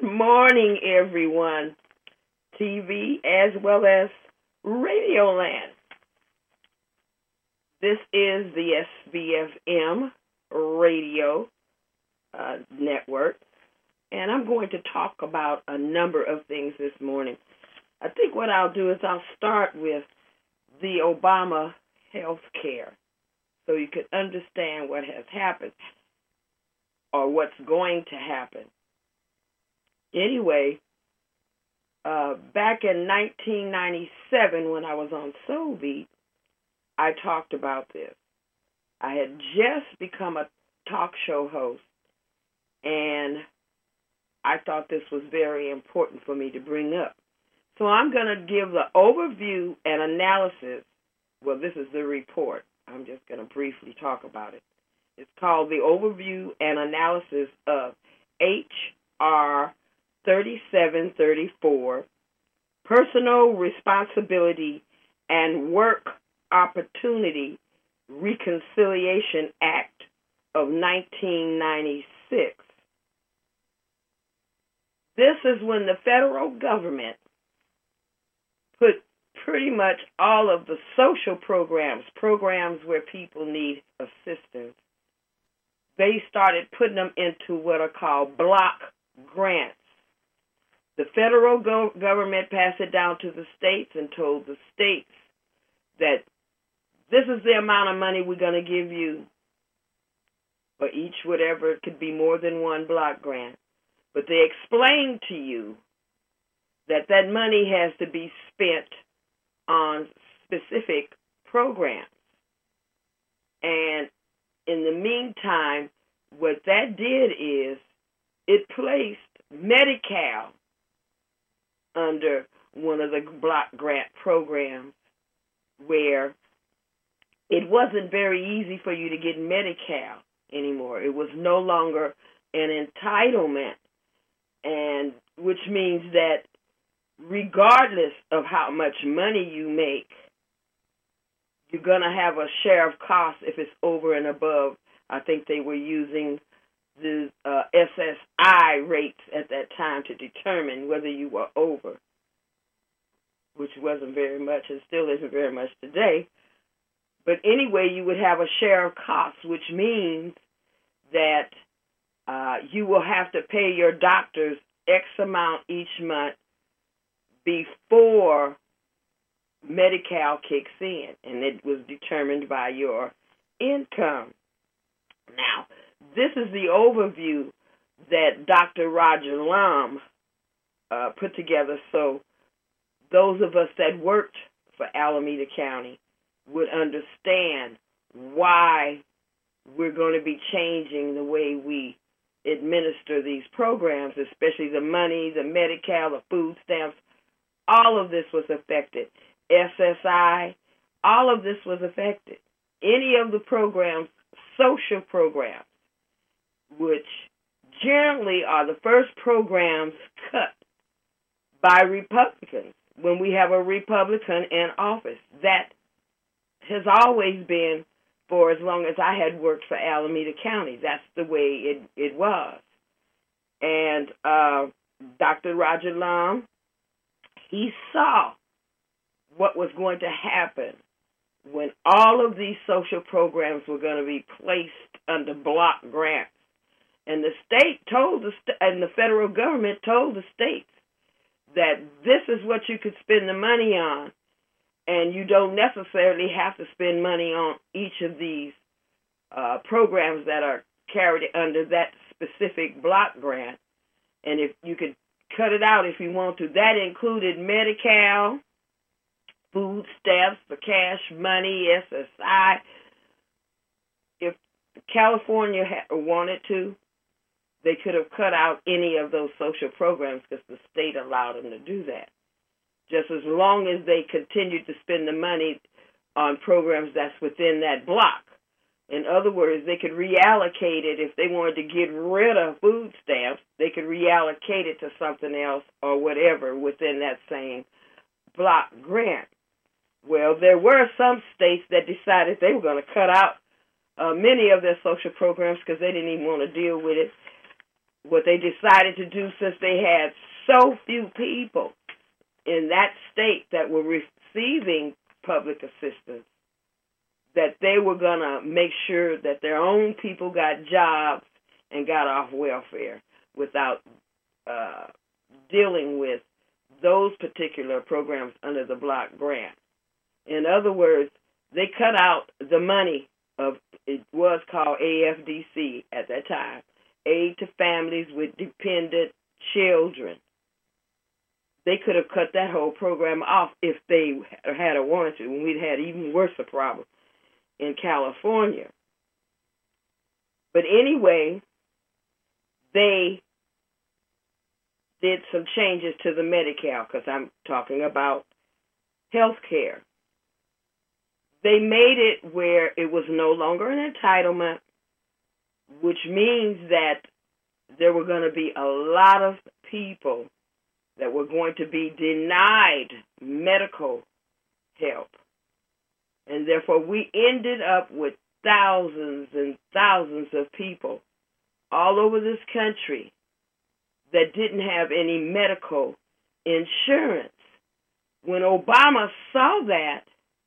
morning, everyone. TV as well as Radio Land. This is the SBFM radio network, and I'm going to talk about a number of things this morning. I think what I'll do is I'll start with the Obama health care so you can understand what has happened or what's going to happen. Anyway, back in 1997 when I was on Soul Beat, I talked about this. I had just become a talk show host, and I thought this was very important for me to bring up. So I'm going to give the overview and analysis. Well, this is the report. I'm just going to briefly talk about it. It's called the Overview and Analysis of H.R. 3734, Personal Responsibility and Work Opportunity Reconciliation Act of 1996. This is when the federal government put pretty much all of the social programs where people need assistance, they started putting them into what are called block grants. The federal government passed it down to the states and told the states that this is the amount of money we're going to give you for each whatever. It could be more than one block grant. But they explained to you that that money has to be spent on specific programs. And in the meantime, what that did is it placed Medi-Cal under one of the block grant programs where it wasn't very easy for you to get Medi-Cal anymore. It was no longer an entitlement, and which means that regardless of how much money you make, you're going to have a share of costs if it's over and above. I think they were using the SSI rates at that time to determine whether you were over, which wasn't very much and still isn't very much today. But anyway, you would have a share of costs, which means that you will have to pay your doctors X amount each month before Medi-Cal kicks in, and it was determined by your income. Now, this is the overview that Dr. Roger Lum put together so those of us that worked for Alameda County would understand why we're going to be changing the way we administer these programs, especially the money, the Medi-Cal, the food stamps. All of this was affected. SSI, all of this was affected. Any of the programs, social programs, which generally are the first programs cut by Republicans when we have a Republican in office. That has always been for as long as I had worked for Alameda County. That's the way it was. And Dr. Roger Lum, he saw what was going to happen when all of these social programs were going to be placed under block grants. And the state told and the federal government told the states that this is what you could spend the money on, and you don't necessarily have to spend money on each of these programs that are carried under that specific block grant. And if you could cut it out if you want to. That included Medi-Cal, food stamps, the cash money, SSI. If California wanted to, they could have cut out any of those social programs because the state allowed them to do that. Just as long as they continued to spend the money on programs that's within that block. In other words, they could reallocate it. If they wanted to get rid of food stamps, they could reallocate it to something else or whatever within that same block grant. Well, there were some states that decided they were going to cut out many of their social programs because they didn't even want to deal with it. what they decided to do, since they had so few people in that state that were receiving public assistance, that they were going to make sure that their own people got jobs and got off welfare without dealing with those particular programs under the block grant. In other words, they cut out the money of, it was called AFDC at that time, Aid to Families with Dependent Children. They could have cut that whole program off if they had wanted to, when we'd had even worse a problem in California. But anyway, they did some changes to the Medi-Cal, because I'm talking about health care. They made it where it was no longer an entitlement, which means that there were going to be a lot of people that were going to be denied medical help. And therefore, we ended up with thousands and thousands of people all over this country that didn't have any medical insurance. When Obama saw that,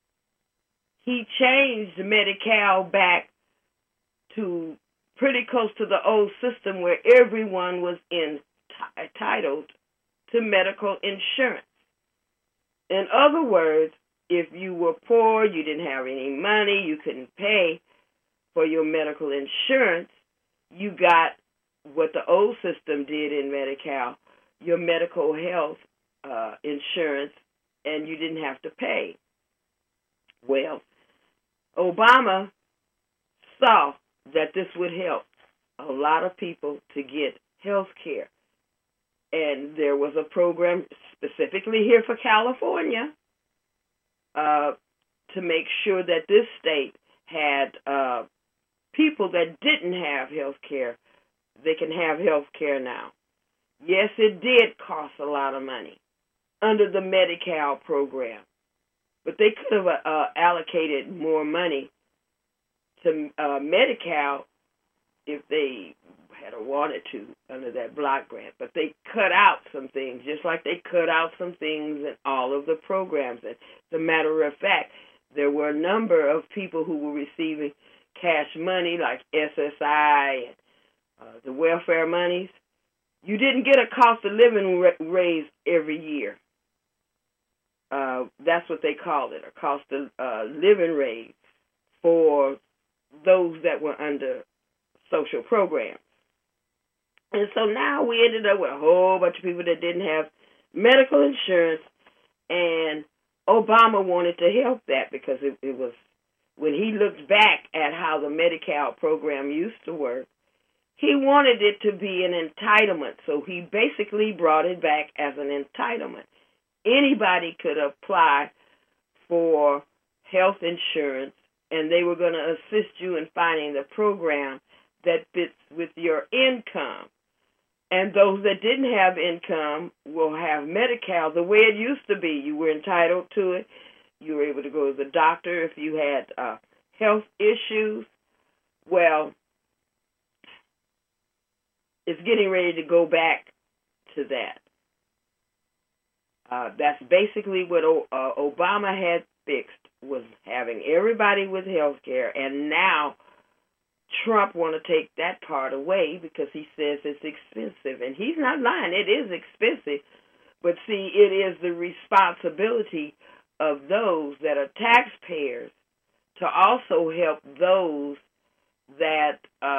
he changed Medi-Cal back to pretty close to the old system where everyone was entitled to medical insurance. In other words, if you were poor, you didn't have any money, you couldn't pay for your medical insurance, you got what the old system did in Medi-Cal, your medical health insurance, and you didn't have to pay. Well, Obama saw that this would help a lot of people to get health care. And there was a program specifically here for California to make sure that this state had people that didn't have health care, they can have health care now. Yes, it did cost a lot of money under the Medi-Cal program, but they could have allocated more money to Medi-Cal if they had wanted to under that block grant. But they cut out some things, just like they cut out some things in all of the programs. And as a matter of fact, there were a number of people who were receiving cash money, like SSI and the welfare monies. You didn't get a cost of living raise every year. That's what they called it, a cost of living raise for those that were under social programs. And so now we ended up with a whole bunch of people that didn't have medical insurance, and Obama wanted to help that because it was, when he looked back at how the Medi-Cal program used to work, he wanted it to be an entitlement, so he basically brought it back as an entitlement. Anybody could apply for health insurance, and they were going to assist you in finding the program that fits with your income. And those that didn't have income will have Medi-Cal the way it used to be. You were entitled to it. You were able to go to the doctor if you had health issues. Well, it's getting ready to go back to that. That's basically what Obama had fixed, was having everybody with health care, and now Trump want to take that part away because he says it's expensive. And he's not lying. It is expensive. But see, it is the responsibility of those that are taxpayers to also help those that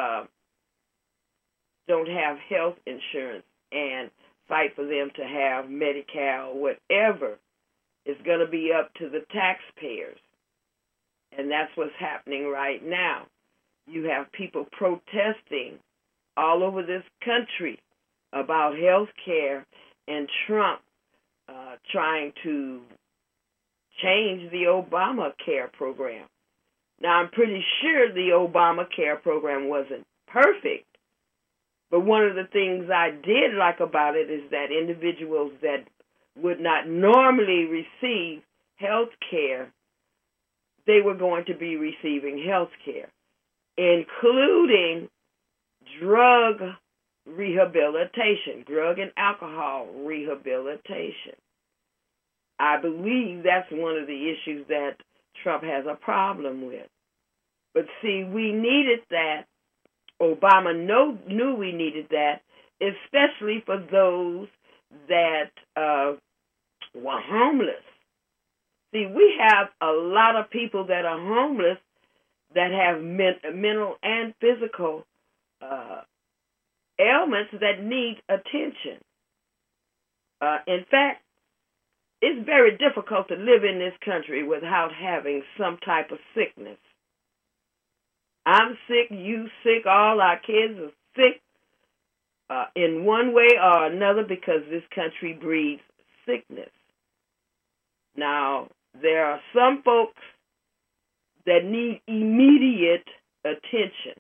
don't have health insurance and fight for them to have Medi-Cal, whatever. It's going to be up to the taxpayers. And that's what's happening right now. You have people protesting all over this country about health care and Trump trying to change the Obamacare program. Now, I'm pretty sure the Obamacare program wasn't perfect, but one of the things I did like about it is that individuals that would not normally receive health care, they were going to be receiving health care, including drug rehabilitation, drug and alcohol rehabilitation. I believe that's one of the issues that Trump has a problem with. But see, we needed that. Obama knew we needed that, especially for those that were homeless. See, we have a lot of people that are homeless that have mental and physical ailments that need attention. In fact, it's very difficult to live in this country without having some type of sickness. I'm sick, you sick, all our kids are sick in one way or another because this country breeds sickness. Now, there are some folks that need immediate attention,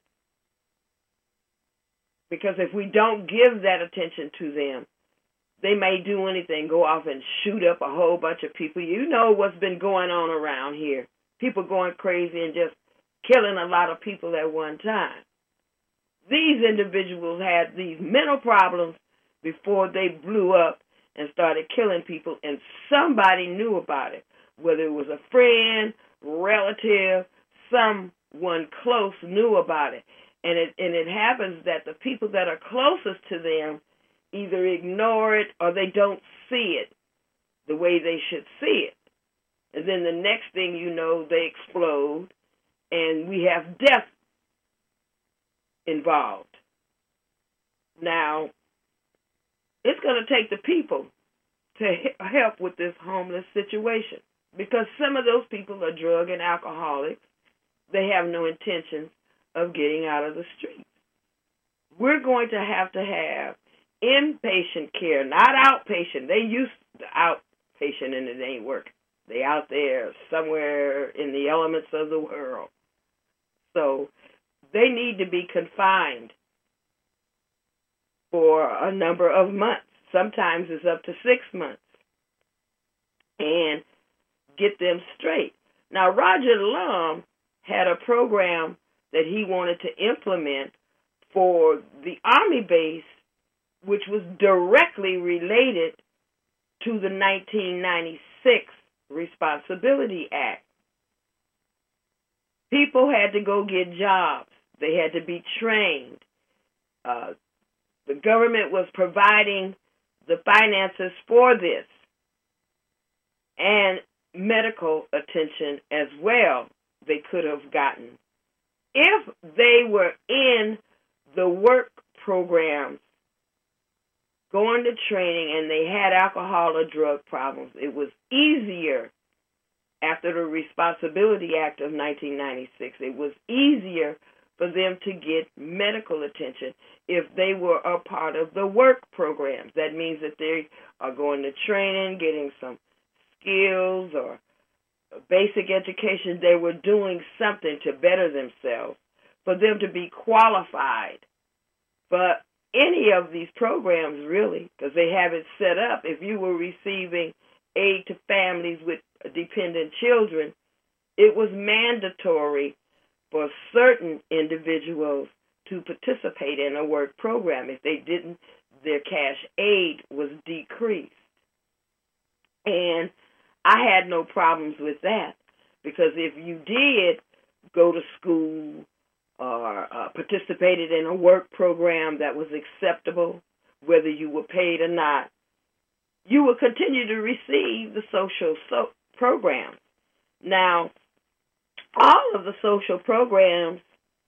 because if we don't give that attention to them, they may do anything, go off and shoot up a whole bunch of people. You know what's been going on around here. People going crazy and just killing a lot of people at one time. These individuals had these mental problems before they blew up and started killing people, and somebody knew about it, whether it was a friend, relative, someone close knew about it. And it happens that the people that are closest to them either ignore it or they don't see it the way they should see it. And then the next thing you know, they explode, and we have death involved. Now, it's going to take the people to help with this homeless situation, because some of those people are drug and alcoholics. They have no intentions of getting out of the streets. We're going to have inpatient care, not outpatient. They used the outpatient and it ain't working. They out there somewhere in the elements of the world. So they need to be confined for a number of months. Sometimes it's up to 6 months. And get them straight. Now, Roger Lum had a program that he wanted to implement for the Army base, which was directly related to the 1996 Responsibility Act. People had to go get jobs. They had to be trained. The government was providing the finances for this, and medical attention as well they could have gotten. If they were in the work programs, going to training, and they had alcohol or drug problems, it was easier after the Responsibility Act of 1996. It was easier for them to get medical attention if they were a part of the work programs. That means that they are going to training, getting some skills or basic education. They were doing something to better themselves, for them to be qualified for any of these programs, really, because they have it set up. If you were receiving aid to families with dependent children, it was mandatory for certain individuals to participate in a work program. If they didn't, their cash aid was decreased. And I had no problems with that, because if you did go to school or participated in a work program that was acceptable, whether you were paid or not, you would continue to receive the social programs. Now, all of the social programs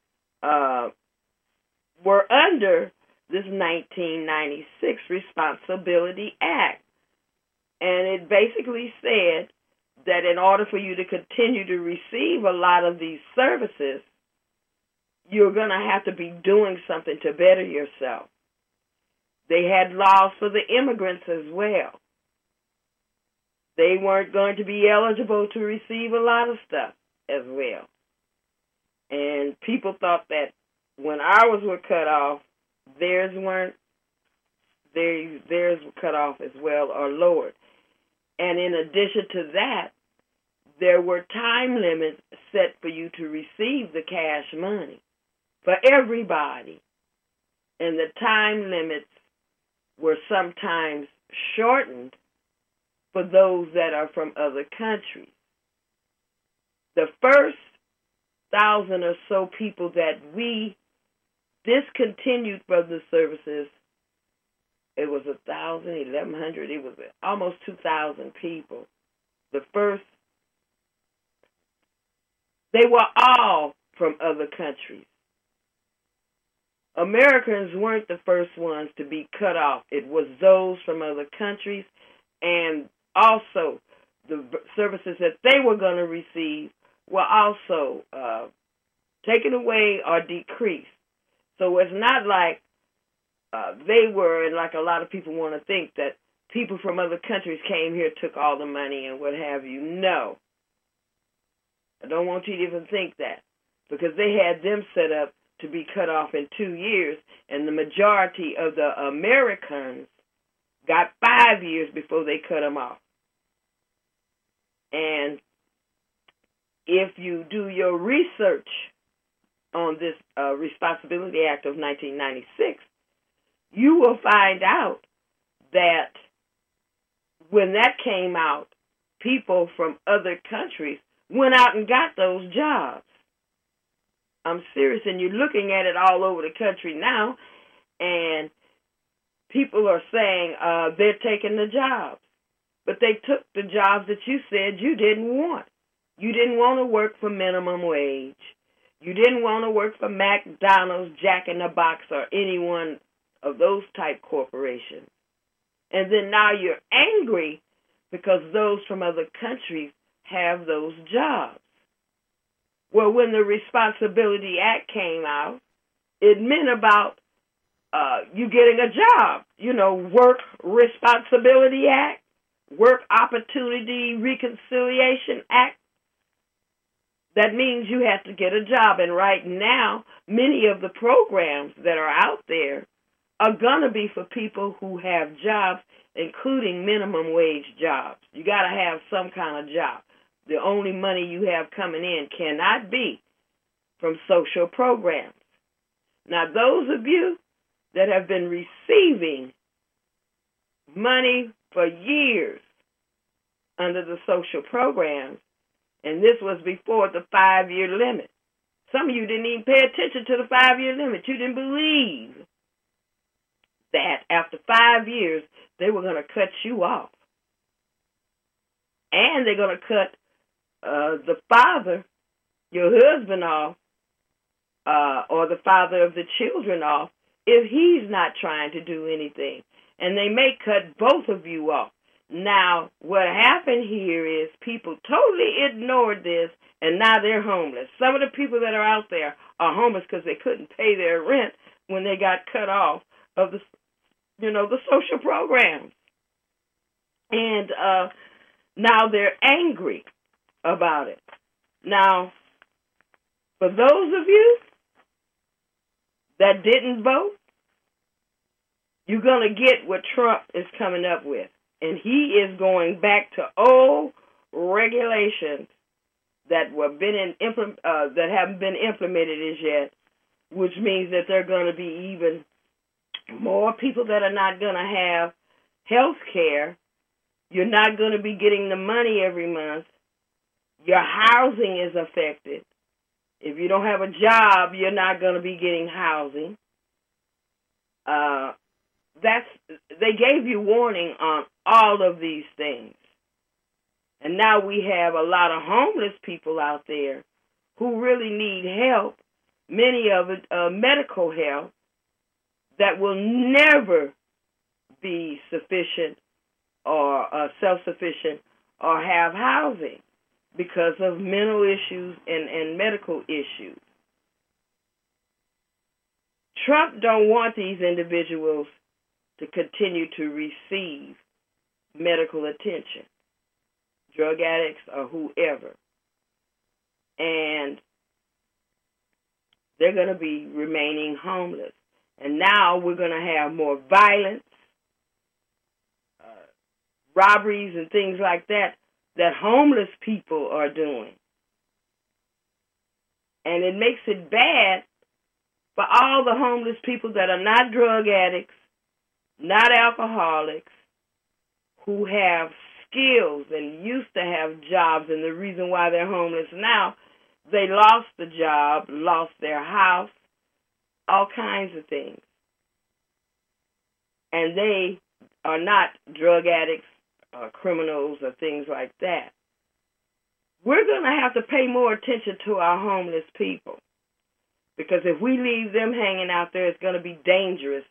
were under this 1996 Responsibility Act. And it basically said that in order for you to continue to receive a lot of these services, you're going to have to be doing something to better yourself. They had laws for the immigrants as well. They weren't going to be eligible to receive a lot of stuff as well. And people thought that when ours were cut off, theirs weren't. Theirs were cut off as well or lowered. And in addition to that, there were time limits set for you to receive the cash money for everybody. and the time limits were sometimes shortened for those that are from other countries. The first 1,000 or so people that we discontinued from the services, it was 1,000, 1,100, it was almost 2,000 people. The first, they were all from other countries. Americans weren't the first ones to be cut off. It was those from other countries, and also the services that they were going to receive were also taken away or decreased. So it's not like they were, and like a lot of people want to think, that people from other countries came here, took all the money, and what have you. No. I don't want you to even think that, because they had them set up to be cut off in 2 years, and the majority of the Americans got 5 years before they cut them off. And if you do your research on this Responsibility Act of 1996, you will find out that when that came out, people from other countries went out and got those jobs. I'm serious, and you're looking at it all over the country now, and people are saying they're taking the jobs. But they took the jobs that you said you didn't want. You didn't want to work for minimum wage. You didn't want to work for McDonald's, Jack in the Box, or any one of those type corporations. And then now you're angry because those from other countries have those jobs. Well, when the Responsibility Act came out, it meant about you getting a job. You know, Work Responsibility Act, Work Opportunity Reconciliation Act. That means you have to get a job. And right now, many of the programs that are out there are going to be for people who have jobs, including minimum wage jobs. You got to have some kind of job. The only money you have coming in cannot be from social programs. Now, those of you that have been receiving money for years under the social programs, and this was before the 5-year limit. Some of you didn't even pay attention to the 5-year limit. You didn't believe that after 5 years, they were going to cut you off. And they're going to cut the father, your husband, off, or the father of the children off, if he's not trying to do anything. And they may cut both of you off. Now, what happened here is people totally ignored this, and now they're homeless. Some of the people that are out there are homeless because they couldn't pay their rent when they got cut off of the social programs. And now they're angry about it. Now, for those of you that didn't vote, you're going to get what Trump is coming up with. And he is going back to old regulations that that haven't been implemented as yet, which means that there are going to be even more people that are not going to have health care. You're not going to be getting the money every month. Your housing is affected. If you don't have a job, you're not going to be getting housing. They gave you warning on all of these things. And now we have a lot of homeless people out there who really need help, many of it medical help, that will never be sufficient or self-sufficient or have housing because of mental issues and medical issues. Trump don't want these individuals to continue to receive medical attention, drug addicts or whoever. And they're going to be remaining homeless. And now we're going to have more violence, robberies and things like that homeless people are doing. And it makes it bad for for all the homeless people that are not drug addicts, not alcoholics, who have skills and used to have jobs, and the reason why they're homeless now, they lost the job, lost their house, all kinds of things. And they are not drug addicts or criminals or things like that. We're going to have to pay more attention to our homeless people, because if we leave them hanging out there, it's going to be dangerous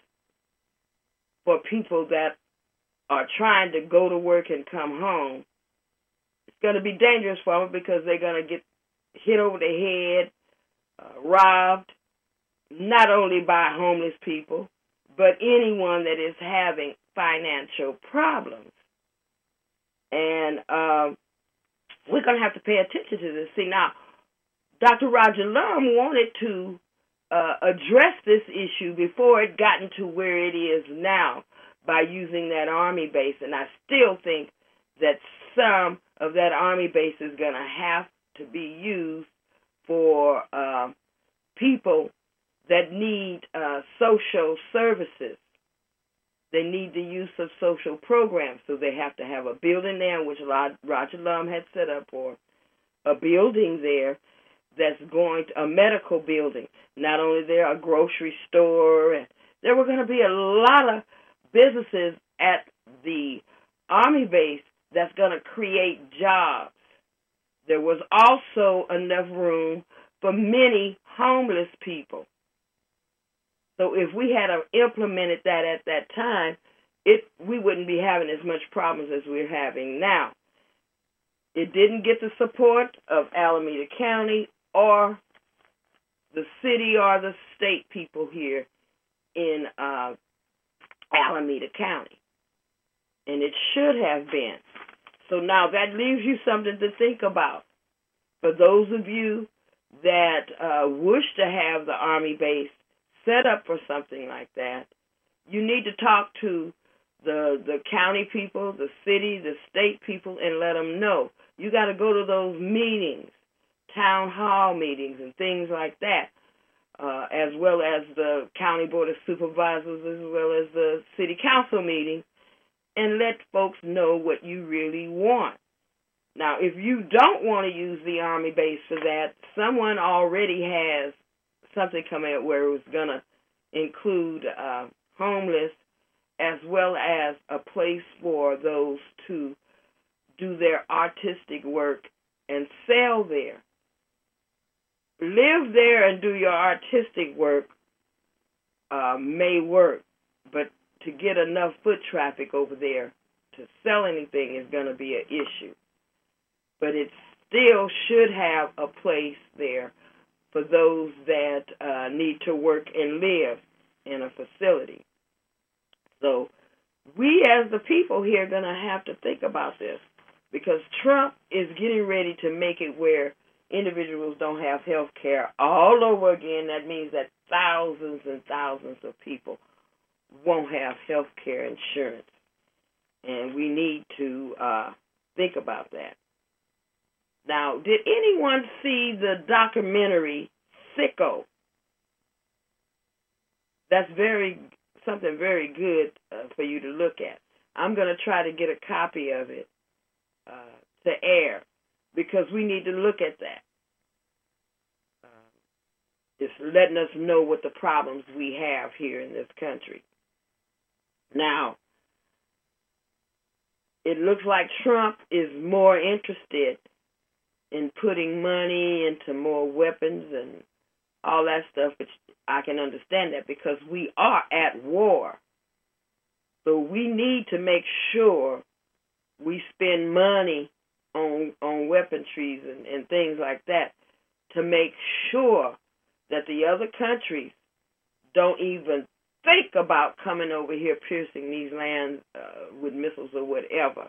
for people that are trying to go to work and come home. It's going to be dangerous for them because they're going to get hit over the head, robbed, not only by homeless people, but anyone that is having financial problems. And we're going to have to pay attention to this. See, now, Dr. Roger Lum wanted to address this issue before it gotten to where it is now by using that Army base. And I still think that some of that Army base is going to have to be used for people that need social services. They need the use of social programs, so they have to have a building there, which Roger Lum had set up, or a building there that's going to, a medical building. Not only there, a grocery store, and there were going to be a lot of businesses at the Army base that's going to create jobs. There was also enough room for many homeless people. So if we had implemented that at that time, we wouldn't be having as much problems as we're having now. It didn't get the support of Alameda County or the city or the state people here in Alameda County. And it should have been. So now that leaves you something to think about. For those of you that wish to have the Army base set up for something like that, you need to talk to the county people, the city, the state people, and let them know. You got to go to those meetings, town hall meetings and things like that, as well as the county board of supervisors, as well as the city council meeting, and let folks know what you really want. Now, if you don't want to use the Army base for that, someone already has something coming out where it was going to include homeless, as well as a place for those to do their artistic work and sell there. Live there and do your artistic work may work, but to get enough foot traffic over there to sell anything is going to be an issue. But it still should have a place there for those that need to work and live in a facility. So we as the people here are going to have to think about this, because Trump is getting ready to make it where individuals don't have health care all over again. That means that thousands and thousands of people won't have health care insurance. And we need to think about that. Now, did anyone see the documentary Sicko? That's something very good for you to look at. I'm going to try to get a copy of it to air, because we need to look at that. It's letting us know what the problems we have here in this country. Now, it looks like Trump is more interested in putting money into more weapons and all that stuff, which I can understand that, because we are at war. So we need to make sure we spend money on weaponries and things like that to make sure that the other countries don't even think about coming over here piercing these lands with missiles or whatever.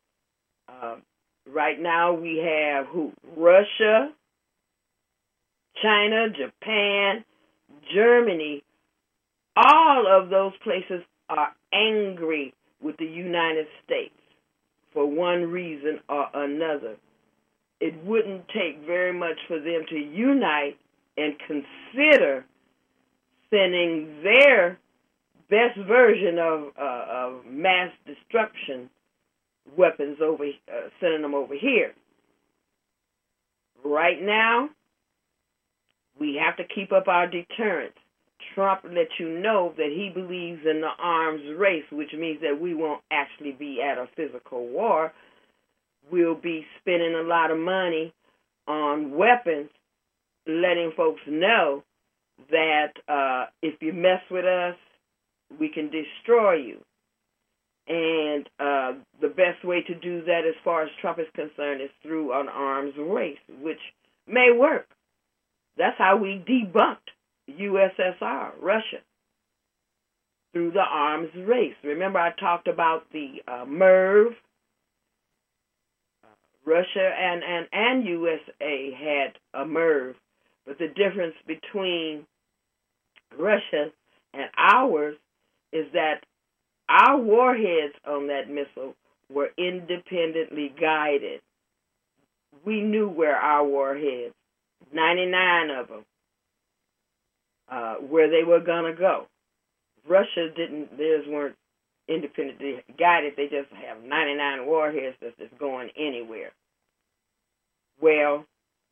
Right now we have Russia, China, Japan, Germany. All of those places are angry with the United States for one reason or another. It wouldn't take very much for them to unite and consider sending their best version of mass destruction weapons over, sending them over here. Right now, we have to keep up our deterrence. Trump let you know that he believes in the arms race, which means that we won't actually be at a physical war. We'll be spending a lot of money on weapons, letting folks know that if you mess with us, we can destroy you. And the best way to do that as far as Trump is concerned is through an arms race, which may work. That's how we debunked USSR, Russia, through the arms race. Remember I talked about the MIRV. Russia and USA had a MIRV, but the difference between Russia and ours is that our warheads on that missile were independently guided. We knew where our warheads, 99 of them, where they were going to go. Russia didn't, theirs weren't independently guided. They just have 99 warheads that's just going anywhere. Well,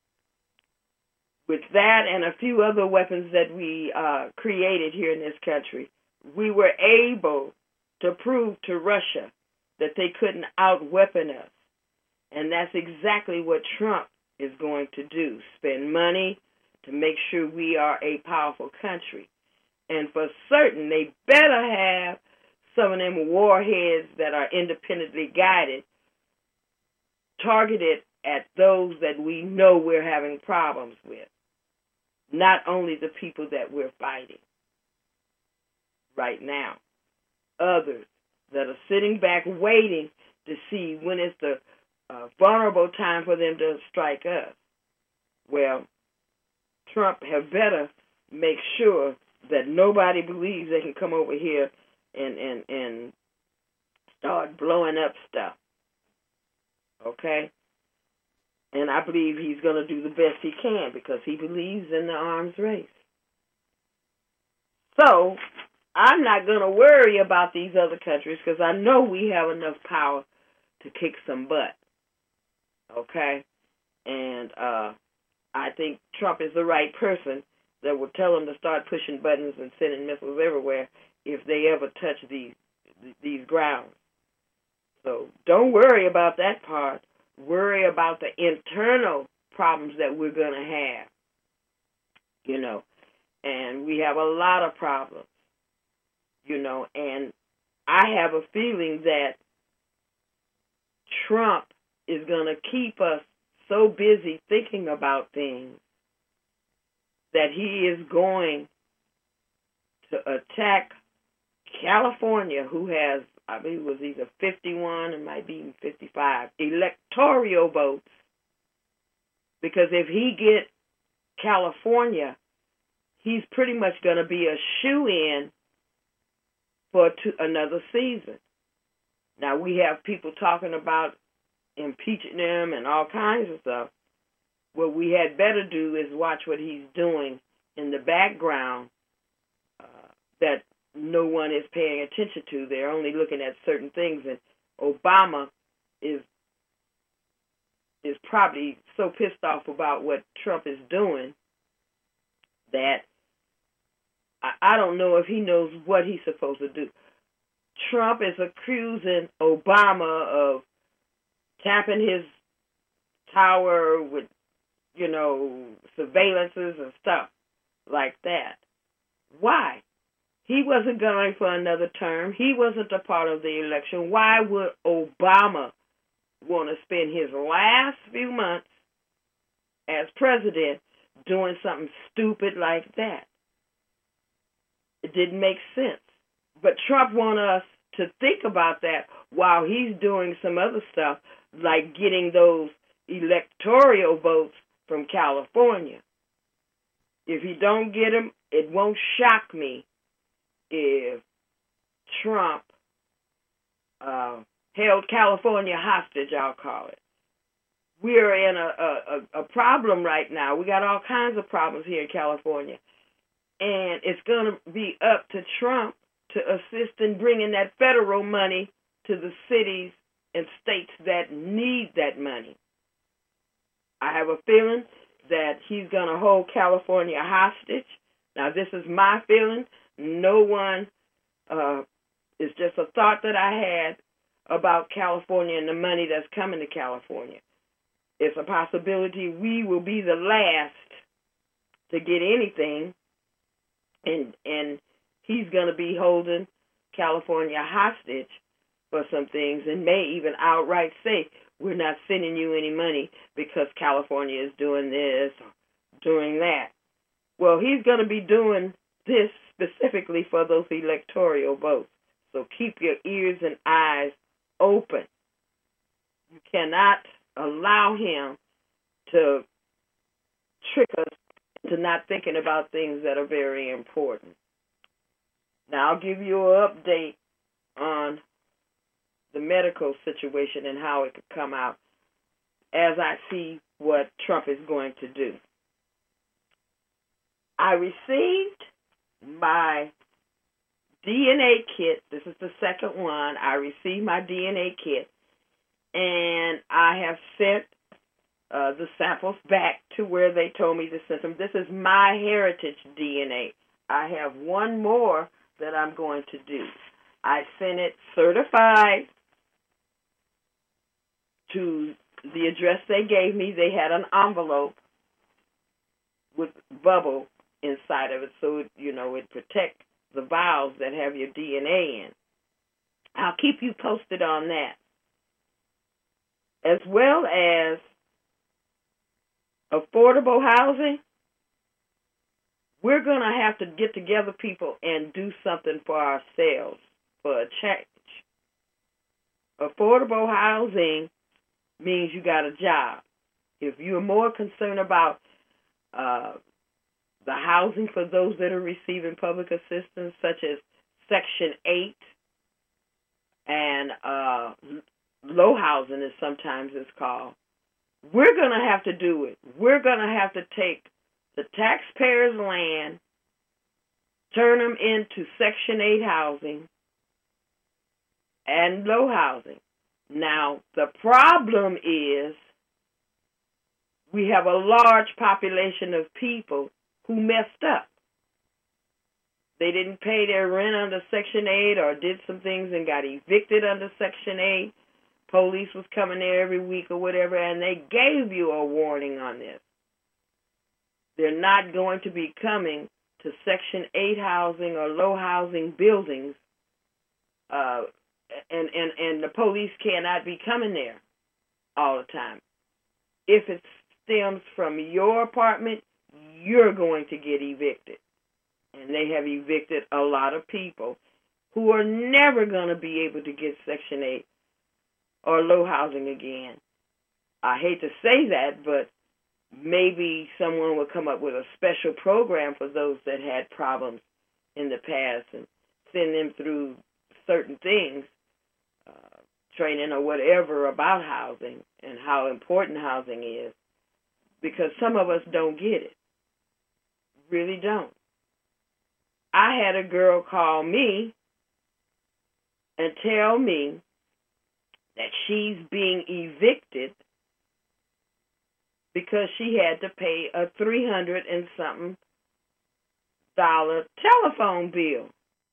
with that and a few other weapons that we created here in this country, we were able to prove to Russia that they couldn't out-weapon us. And that's exactly what Trump is going to do, spend money to make sure we are a powerful country. And for certain, they better have some of them warheads that are independently guided, targeted at those that we know we're having problems with, not only the people that we're fighting right now. Others that are sitting back waiting to see when is the vulnerable time for them to strike us. Well, Trump had better make sure that nobody believes they can come over here and start blowing up stuff. Okay? And I believe he's going to do the best he can because he believes in the arms race. So, I'm not going to worry about these other countries because I know we have enough power to kick some butt. Okay? And I think Trump is the right person that will tell them to start pushing buttons and sending missiles everywhere if they ever touch these grounds. So don't worry about that part. Worry about the internal problems that we're going to have. You know, and we have a lot of problems. You know, and I have a feeling that Trump is going to keep us so busy thinking about things that he is going to attack California, who has, I believe it was either 51, it might be even 55, electoral votes. Because if he gets California, he's pretty much going to be a shoo-in for another season. Now, we have people talking about impeaching him and all kinds of stuff. What we had better do is watch what he's doing in the background that no one is paying attention to. They're only looking at certain things, and Obama is probably so pissed off about what Trump is doing that I don't know if he knows what he's supposed to do. Trump is accusing Obama of tapping his tower with, you know, surveillances and stuff like that. Why? He wasn't going for another term. He wasn't a part of the election. Why would Obama want to spend his last few months as president doing something stupid like that? It didn't make sense. But Trump wants us to think about that while he's doing some other stuff, like getting those electoral votes from California. If he don't get them, it won't shock me if Trump held California hostage, I'll call it. We're in a problem right now. We got all kinds of problems here in California. And it's going to be up to Trump to assist in bringing that federal money to the cities and states that need that money. I have a feeling that he's going to hold California hostage. Now, this is my feeling. No one, it's just a thought that I had about California and the money that's coming to California. It's a possibility we will be the last to get anything, and he's going to be holding California hostage for some things and may even outright say, we're not sending you any money because California is doing this or doing that. Well, he's going to be doing this specifically for those electoral votes. So keep your ears and eyes open. You cannot allow him to trick us into not thinking about things that are very important. Now, I'll give you an update on the medical situation and how it could come out as I see what Trump is going to do. I received my DNA kit. This is the second one. I received my DNA kit, and I have sent the samples back to where they told me to send them. This is my heritage DNA. I have one more that I'm going to do. I sent it certified to the address they gave me. They had an envelope with bubble inside of it, so it protects the vials that have your DNA in. I'll keep you posted on that, as well as affordable housing. We're going to have to get together, people, and do something for ourselves for a change. Affordable housing means you got a job. If you're more concerned about the housing for those that are receiving public assistance, such as Section 8 and low housing, as sometimes it's called, we're going to have to do it. We're going to have to take the taxpayers' land, turn them into Section 8 housing and low housing. Now, the problem is we have a large population of people who messed up. They didn't pay their rent under Section 8 or did some things and got evicted under Section 8. Police was coming there every week or whatever, and they gave you a warning on this. They're not going to be coming to Section 8 housing or low housing buildings, and the police cannot be coming there all the time. If it stems from your apartment, you're going to get evicted. And they have evicted a lot of people who are never going to be able to get Section 8 or low housing again. I hate to say that, but maybe someone will come up with a special program for those that had problems in the past and send them through certain things, training or whatever about housing and how important housing is, because some of us don't get it. Really don't. I had a girl call me and tell me that she's being evicted because she had to pay a $300 and something telephone bill.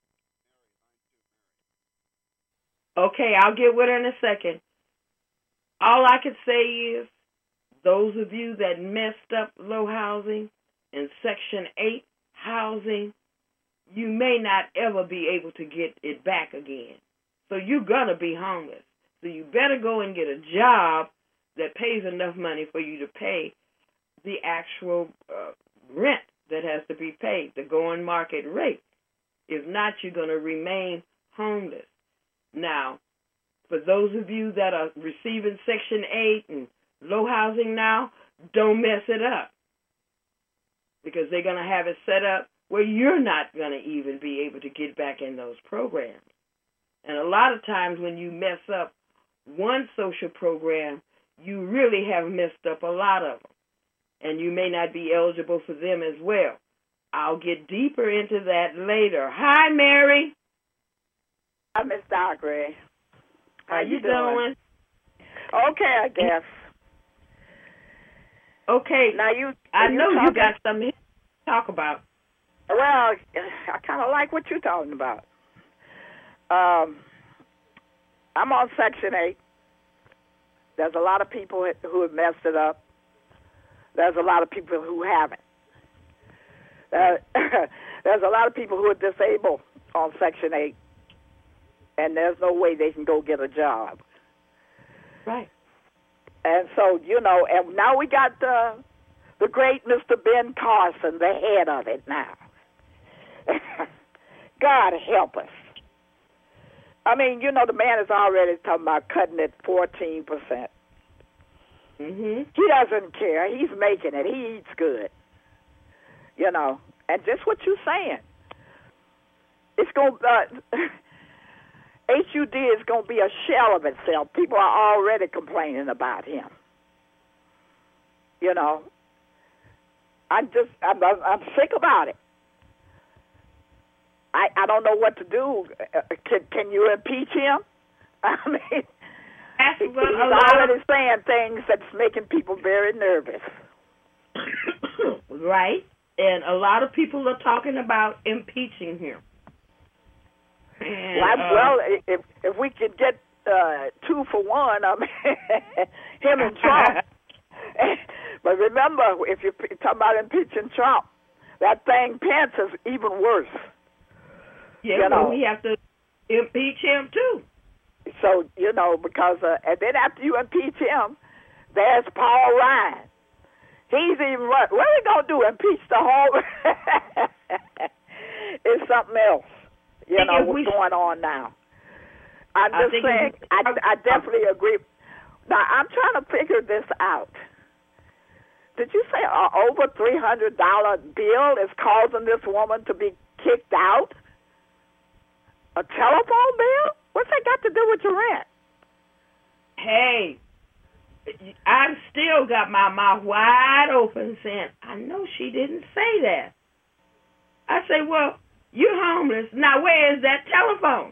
Okay, I'll get with her in a second. All I could say is, those of you that messed up low housing and Section 8 housing, you may not ever be able to get it back again. So you're going to be homeless. So you better go and get a job that pays enough money for you to pay the actual rent that has to be paid, the going market rate. If not, you're going to remain homeless. Now, for those of you that are receiving Section 8 and low housing now, don't mess it up, because they're going to have it set up where you're not going to even be able to get back in those programs. And a lot of times when you mess up one social program, you really have messed up a lot of them, and you may not be eligible for them as well. I'll get deeper into that later. Hi, Mary. Hi, Miss Dockery. How you doing? Okay, I guess. Okay. Now I know you got something to talk about. Well, I kind of like what you're talking about. I'm on Section 8. There's a lot of people who have messed it up. There's a lot of people who haven't. There's a lot of people who are disabled on Section 8, and there's no way they can go get a job. Right. And so, and now we got the great Mr. Ben Carson, the head of it now. God help us. I mean, the man is already talking about cutting it 14%. Mm-hmm. He doesn't care. He's making it. He eats good. And just what you're saying. It's going HUD is going to be a shell of itself. People are already complaining about him. I'm sick about it. I don't know what to do. Can you impeach him? I mean, he's already saying things that's making people very nervous. Right. And a lot of people are talking about impeaching him. And, if we could get 2 for 1, I mean, him and Trump. But remember, if you're talking about impeaching Trump, that thing Pence is even worse. Yeah, well, we have to impeach him too. So, because, and then after you impeach him, there's Paul Ryan. He's even what are they going to do, impeach the whole? It's something else, what's going on now. I'm just saying, I definitely agree. Now, I'm trying to figure this out. Did you say an over $300 bill is causing this woman to be kicked out? A telephone bill? What's that got to do with your rent? Hey, I've still got my mouth wide open saying, I know she didn't say that. I say, well, you're homeless. Now, where is that telephone?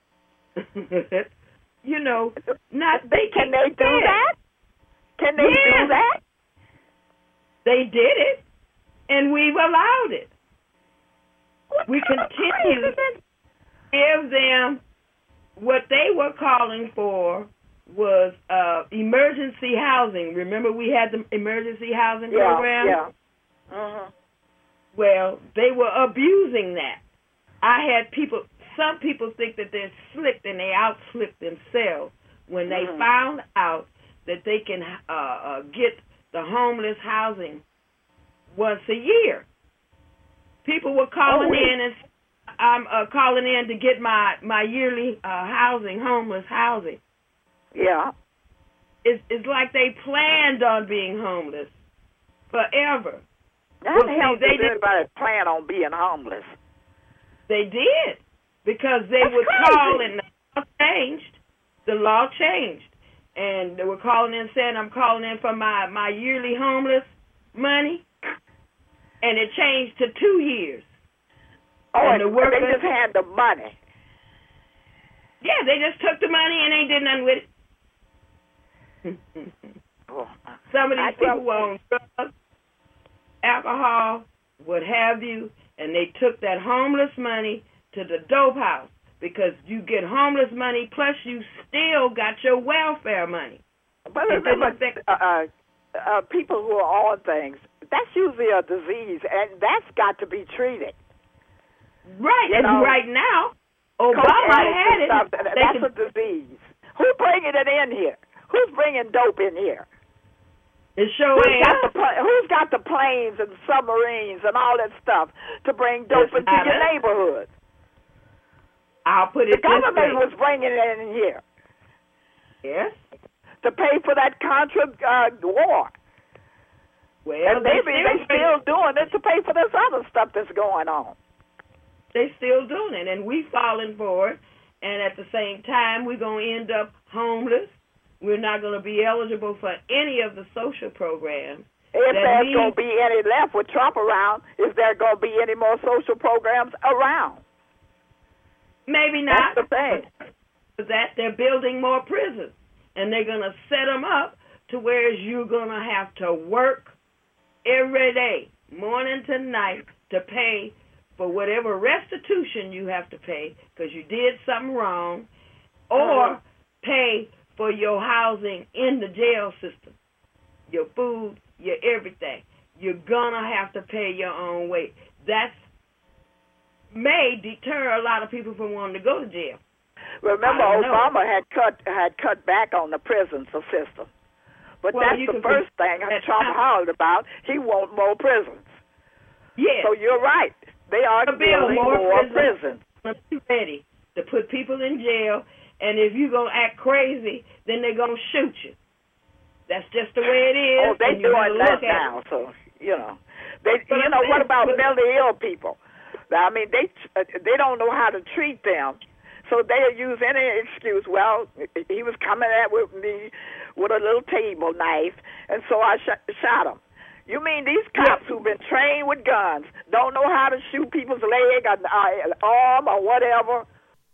Can they do that? Can they do that? They did it, and we've allowed it. We continue to give them what they were calling for was emergency housing. Remember we had the emergency housing program? Yeah. Uh-huh. Well, they were abusing that. I had some people think that they're slick and they outslick themselves when they found out that they can get the homeless housing once a year. People were calling in, and I'm calling in to get my yearly homeless housing. Yeah. It's like they planned on being homeless forever. How the hell did anybody plan on being homeless? They did, because they would call and the law changed. And they were calling in saying, I'm calling in for my yearly homeless money. And it changed to 2 years. Oh, and the workers, they just had the money. Yeah, they just took the money and they did nothing with it. Some of these people were on drugs, alcohol, what have you, and they took that homeless money to the dope house. Because you get homeless money, plus you still got your welfare money. But remember, people who are on things, that's usually a disease, and that's got to be treated. Right, right now, Obama had it. That's a disease. Who's bringing it in here? Who's bringing dope in here? It sure is. Who's got the planes and submarines and all that stuff to bring dope into your neighborhood? I'll put it this way. The government was bringing it in here. Yes. To pay for that Contra war. Well, and maybe they're still doing it to pay for this other stuff that's going on. They're still doing it, and we've fallen for it. And at the same time, we're going to end up homeless. We're not going to be eligible for any of the social programs. If there's going to be any left with Trump around, is there going to be any more social programs around? Maybe not. That's the thing. That they're building more prisons, and they're going to set them up to where you're going to have to work every day, morning to night, to pay for whatever restitution you have to pay because you did something wrong, or pay for your housing in the jail system, your food, your everything. You're going to have to pay your own way. That may deter a lot of people from wanting to go to jail. Remember, Obama had cut back on the prison system. But that's the first thing Trump hollered about. He wants more prisons. Yes. So you're right. They are building more prisons. Be ready to put people in jail, and if you're going to act crazy, then they're going to shoot you. That's just the way it is. Oh, they're doing that now. So, what about mentally ill people? I mean, they don't know how to treat them. So they'll use any excuse. Well, he was coming at with me with a little table knife, and so I shot him. You mean these cops who've been trained with guns don't know how to shoot people's leg or arm or whatever?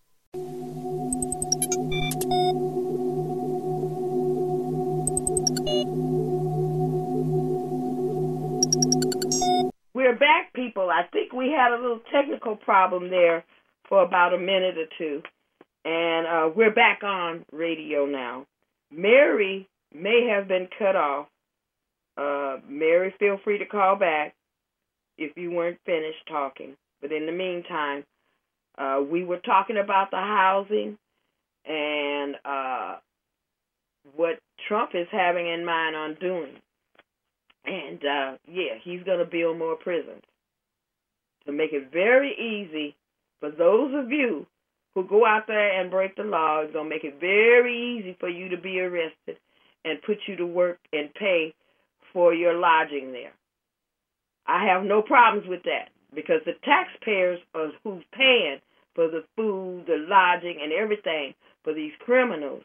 We're back, people. I think we had a little technical problem there for about a minute or two, and we're back on radio now. Mary may have been cut off. Mary, feel free to call back if you weren't finished talking. But in the meantime, we were talking about the housing and what Trump is having in mind on doing. And, he's going to build more prisons to make it very easy for those of you who go out there and break the law. It's going to make it very easy for you to be arrested and put you to work and pay for your lodging there. I have no problems with that because the taxpayers are who's paying for the food, the lodging, and everything for these criminals.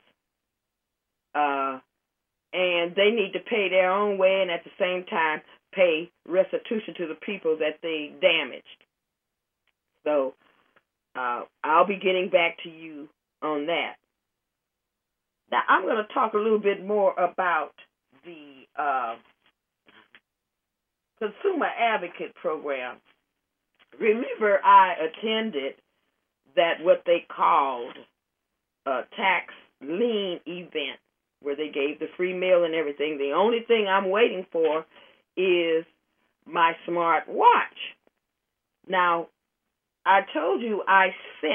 And they need to pay their own way and at the same time pay restitution to the people that they damaged. So I'll be getting back to you on that. Now, I'm going to talk a little bit more about the Consumer Advocate Program. Remember, I attended that what they called a tax lien event where they gave the free meal and everything. The only thing I'm waiting for is my smart watch. Now, I told you I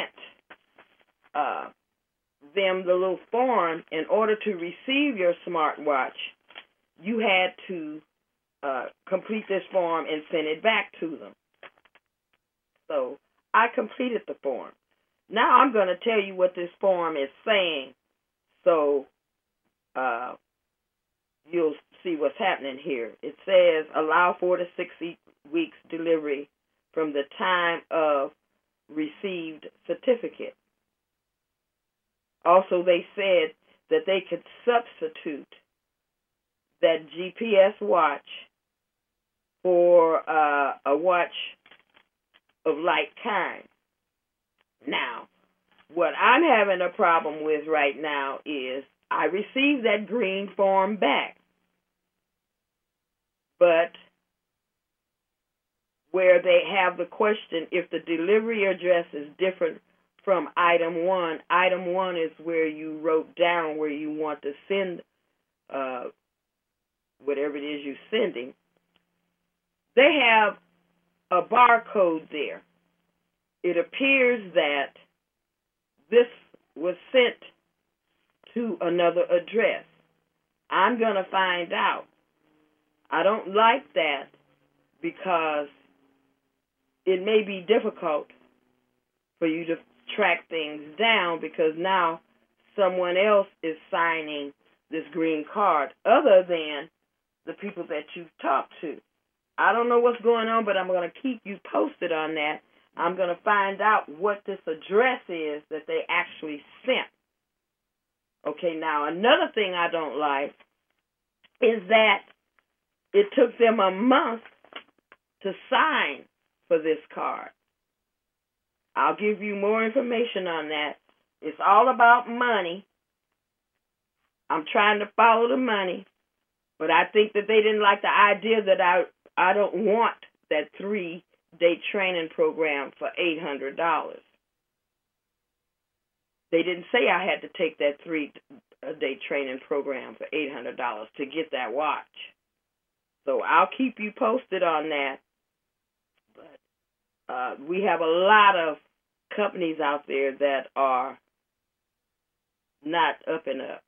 sent them the little form. In order to receive your smartwatch, you had to complete this form and send it back to them. So I completed the form. Now I'm going to tell you what this form is saying, so you'll see what's happening here. It says allow 4 to 6 weeks delivery from the time of received certificate. Also, they said that they could substitute that GPS watch for a watch of like kind. Now, what I'm having a problem with right now is I received that green form back, but where they have the question if the delivery address is different from item 1. Item 1 is where you wrote down where you want to send whatever it is you're sending. They have a barcode there. It appears that this was sent to another address. I'm going to find out. I don't like that because it may be difficult for you to track things down because now someone else is signing this green card other than the people that you've talked to. I don't know what's going on, but I'm going to keep you posted on that. I'm going to find out what this address is that they actually sent. Okay, now another thing I don't like is that it took them a month to sign for this card. I'll give you more information on that. It's all about money. I'm trying to follow the money, but I think that they didn't like the idea that I don't want that 3-day training program for $800. They didn't say I had to take that 3-day training program for $800 to get that watch. So I'll keep you posted on that. But we have a lot of companies out there that are not up and up.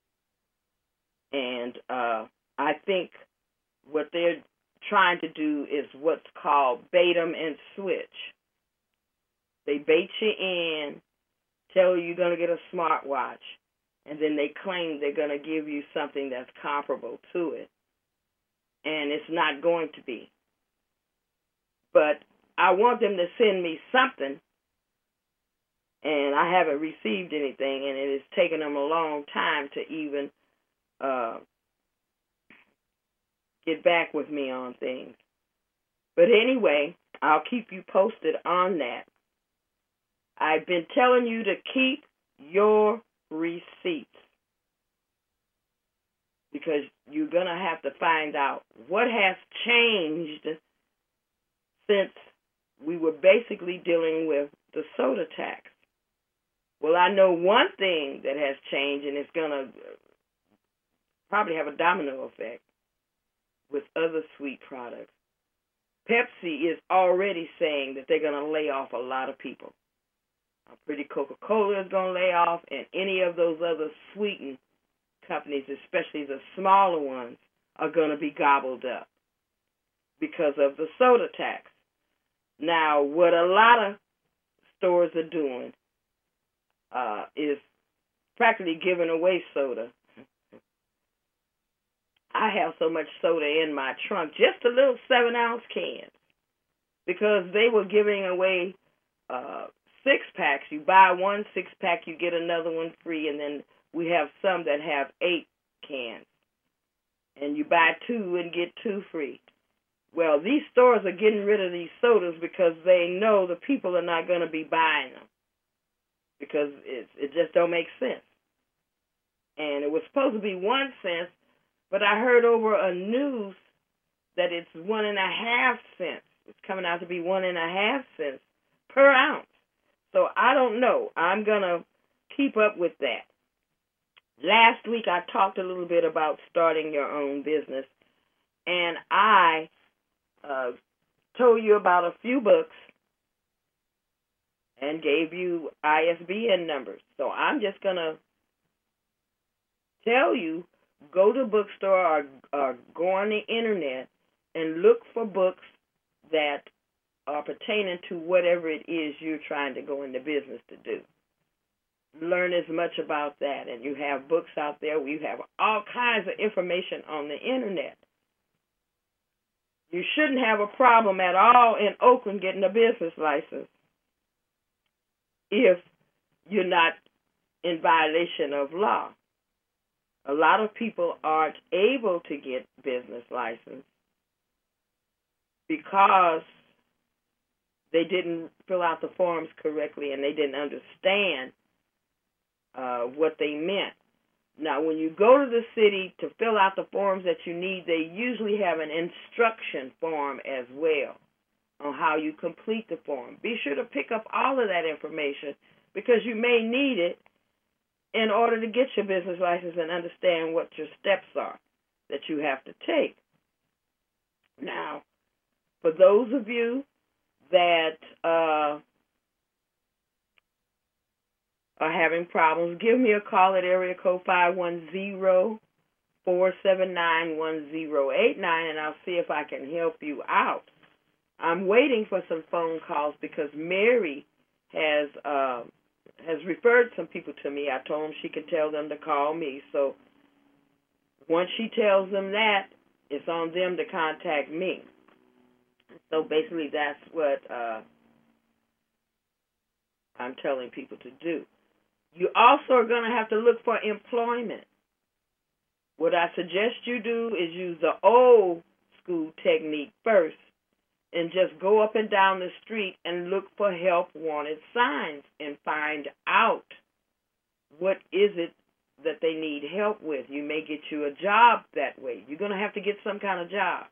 And I think what they're trying to do is what's called bait 'em and switch. They bait you in, tell you you're going to get a smartwatch, and then they claim they're going to give you something that's comparable to it. And it's not going to be. But I want them to send me something, and I haven't received anything, and it has taken them a long time to even get back with me on things. But anyway, I'll keep you posted on that. I've been telling you to keep your receipts because you're going to have to find out what has changed since we were basically dealing with the soda tax. Well, I know one thing that has changed, and it's going to probably have a domino effect with other sweet products. Pepsi is already saying that they're going to lay off a lot of people. I'm pretty Coca-Cola is going to lay off, and any of those other sweetened companies, especially the smaller ones, are going to be gobbled up because of the soda tax. Now, what a lot of stores are doing is practically giving away soda. I have so much soda in my trunk, just a little 7-ounce cans, because they were giving away 6-packs. You buy one 6-pack, you get another one free, and then we have some that have 8 cans. And you buy 2 and get 2 free. Well, these stores are getting rid of these sodas because they know the people are not going to be buying them because it just don't make sense. And it was supposed to be 1 cent, but I heard over a news that it's 1.5 cents. It's coming out to be 1.5 cents per ounce. So I don't know. I'm going to keep up with that. Last week I talked a little bit about starting your own business, and I told you about a few books and gave you ISBN numbers. So I'm just going to tell you, go to a bookstore or go on the internet and look for books that are pertaining to whatever it is you're trying to go into business to do. Learn as much about that. And you have books out there. We have all kinds of information on the internet. You shouldn't have a problem at all in Oakland getting a business license if you're not in violation of law. A lot of people aren't able to get business license because they didn't fill out the forms correctly and they didn't understand what they meant. Now, when you go to the city to fill out the forms that you need, they usually have an instruction form as well on how you complete the form. Be sure to pick up all of that information because you may need it in order to get your business license and understand what your steps are that you have to take. Now, for those of you that are having problems, give me a call at area code 510-479-1089, and I'll see if I can help you out. I'm waiting for some phone calls because Mary has referred some people to me. I told them she could tell them to call me. So once she tells them that, it's on them to contact me. So basically that's what I'm telling people to do. You also are going to have to look for employment. What I suggest you do is use the old school technique first and just go up and down the street and look for help wanted signs and find out what is it that they need help with. You may get you a job that way. You're going to have to get some kind of job,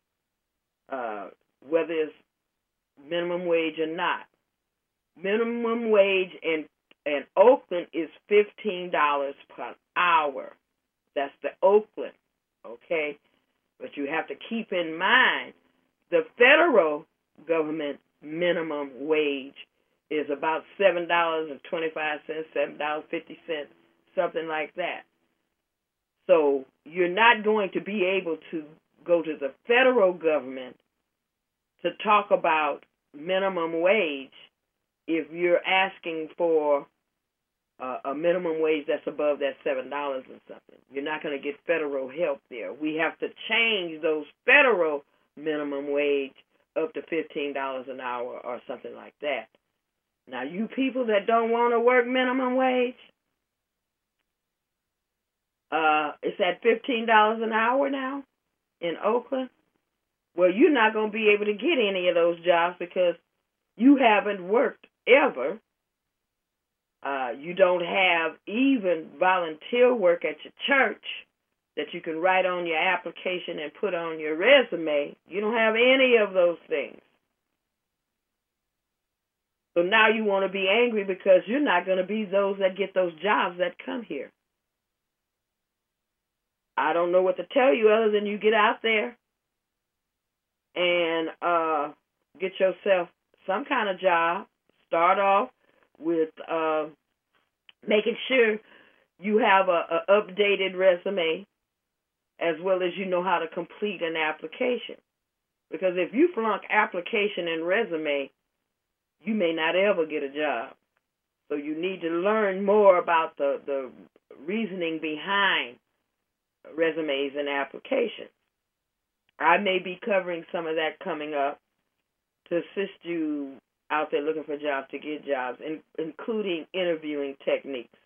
whether it's minimum wage or not. Minimum wage in Oakland is $15 per hour. That's the Oakland, okay? But you have to keep in mind the federal government minimum wage is about $7.25, $7.50, something like that. So you're not going to be able to go to the federal government to talk about minimum wage if you're asking for a minimum wage that's above that $7 and something. You're not going to get federal help there. We have to change those federal minimum wage up to $15 an hour or something like that. Now, you people that don't want to work minimum wage, it's at $15 an hour now in Oakland. Well, you're not going to be able to get any of those jobs because you haven't worked ever. You don't have even volunteer work at your church that you can write on your application and put on your resume. You don't have any of those things. So now you want to be angry because you're not going to be those that get those jobs that come here. I don't know what to tell you other than you get out there and get yourself some kind of job. Start off with making sure you have a updated resume as well as you know how to complete an application. Because if you flunk application and resume, you may not ever get a job. So you need to learn more about the reasoning behind resumes and applications. I may be covering some of that coming up to assist you out there looking for jobs to get jobs, including interviewing techniques.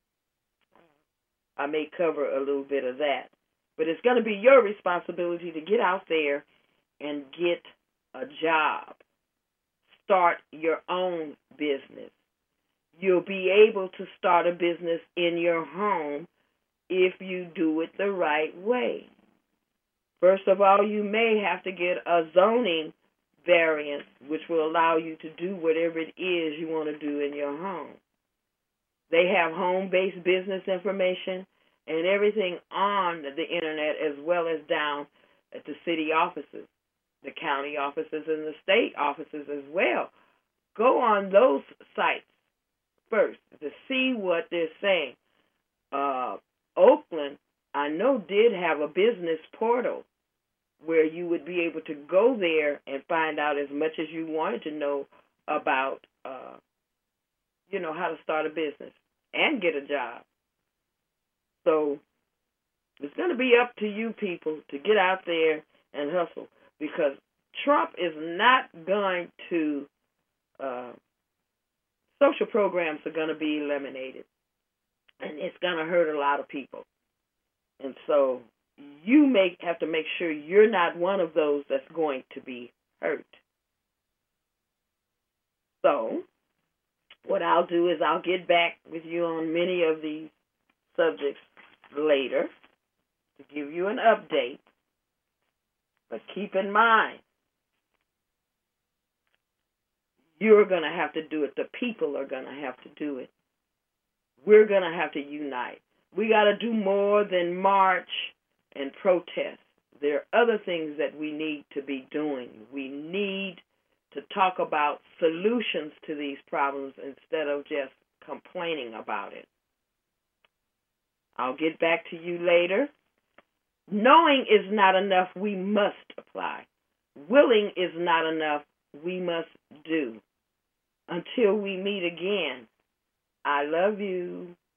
I may cover a little bit of that. But it's going to be your responsibility to get out there and get a job. Start your own business. You'll be able to start a business in your home if you do it the right way. First of all, you may have to get a zoning variance, which will allow you to do whatever it is you want to do in your home. They have home-based business information and everything on the internet, as well as down at the city offices, the county offices, and the state offices as well. Go on those sites first to see what they're saying. Oakland, I know, did have a business portal where you would be able to go there and find out as much as you wanted to know about, how to start a business and get a job. So it's going to be up to you people to get out there and hustle, because Trump is not going to, social programs are going to be eliminated, and it's going to hurt a lot of people. And so you may have to make sure you're not one of those that's going to be hurt. So what I'll do is I'll get back with you on many of these subjects later to give you an update. But keep in mind, you're going to have to do it. The people are going to have to do it. We're going to have to unite. We got to do more than march and protest. There are other things that we need to be doing. We need to talk about solutions to these problems instead of just complaining about it. I'll get back to you later. Knowing is not enough. We must apply. Willing is not enough. We must do. Until we meet again, I love you.